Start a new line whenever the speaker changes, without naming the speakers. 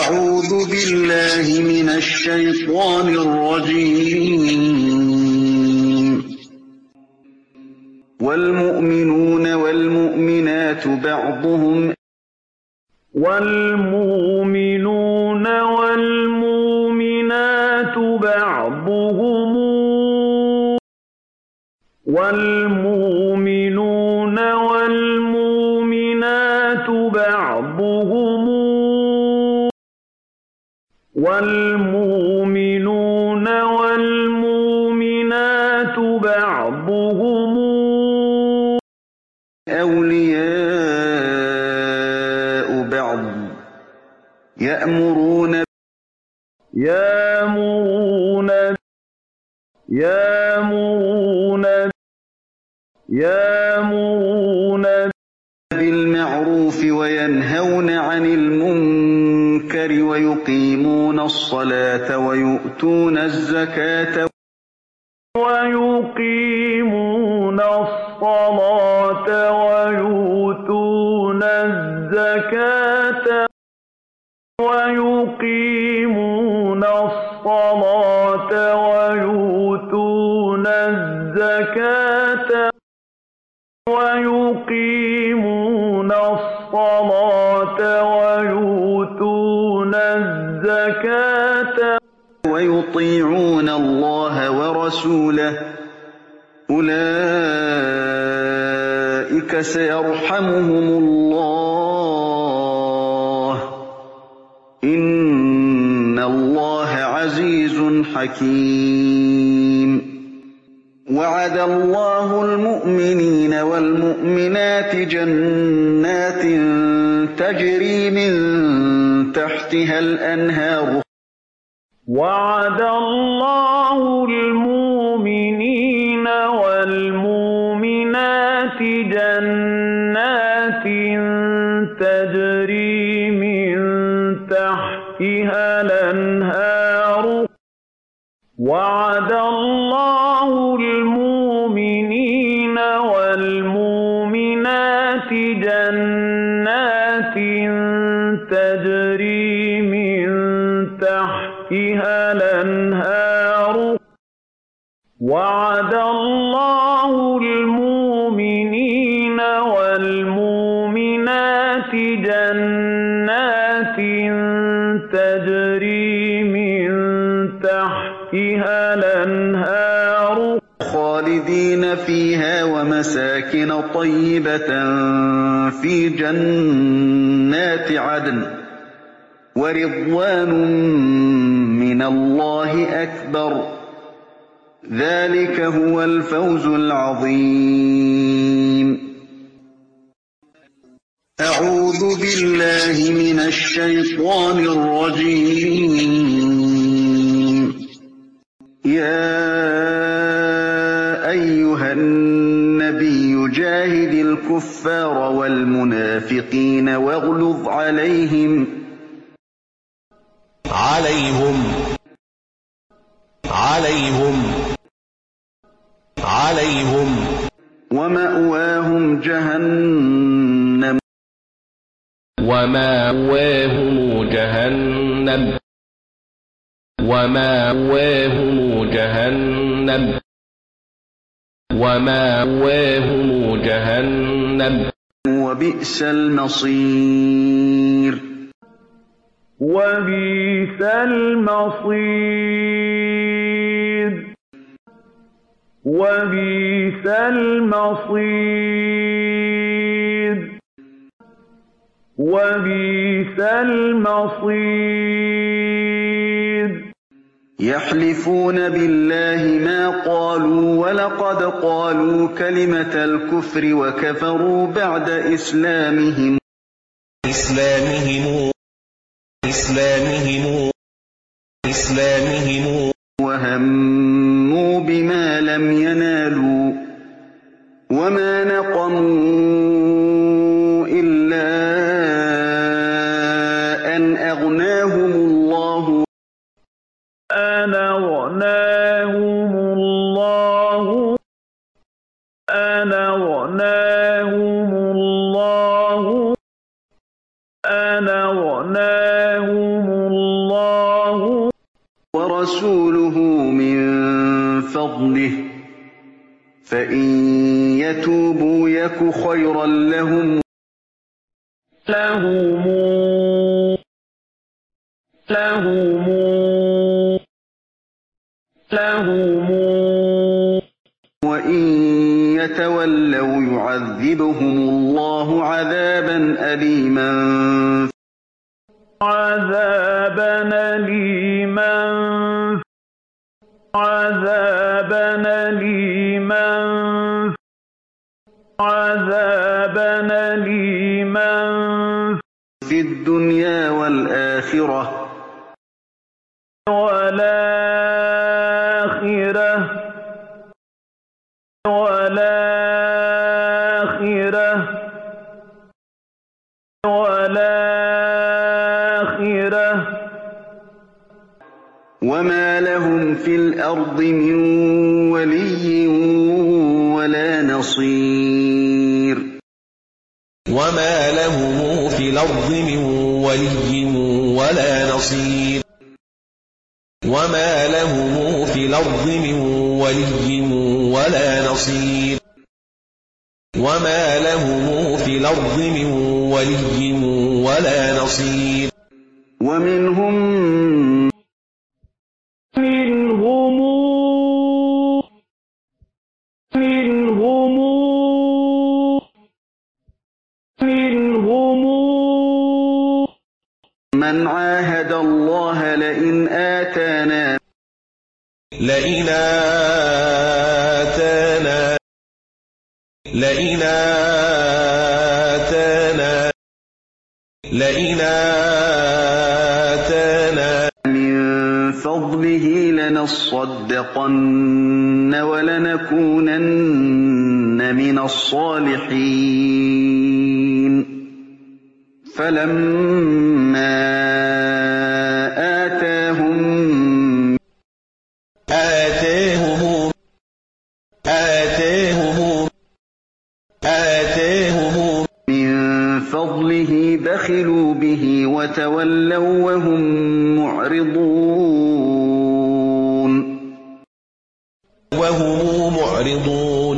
أعوذ بالله من الشيطان الرجيم. والمؤمنون والمؤمنات بعضهم أولياء بعض يأمرون بالمعروف وينهون عن المنكر ويقيمون الصلاة ويؤتون الزكاة ويطيعون الله ورسوله أولئك سيرحمهم الله إن الله عزيز حكيم. وعد الله المؤمنين والمؤمنات جنات تجري من تحتها الأنهار خالدين فيها ومساكن طيبة في جنات عدن ورضوان من الله أكبر ذلك هو الفوز العظيم. أعوذ بالله من الشيطان الرجيم. يا أيها النبي جاهد الكفار والمنافقين واغلظ عليهم ومأواهم جهنم وبئس المصير. يحلفون بالله ما قالوا ولقد قالوا كلمة الكفر وكفروا بعد إسلامهم وهموا بما لم ينالوا وما نقموا إلا أن أغناهم الله
أغناهم الله
ورسوله من فضله فإن يتوبوا يك خيرا لهم وإن يتولوا يعذبهم الله عذابا أليما في الدنيا والآخرة وما لهم في الأرض من ولي ولا نصير
وما لهم في الأرض من ولي ولا نصير وما لهم في الأرض من ولي ولا نصير وما لهم في الأرض من ولي ولا نصير
ومنهم من عاهد الله لئن آتانا من فضله لنصدقن ولنكونن من الصالحين فلما آتاهم من فضله بخلوا به وتولوا وهم معرضون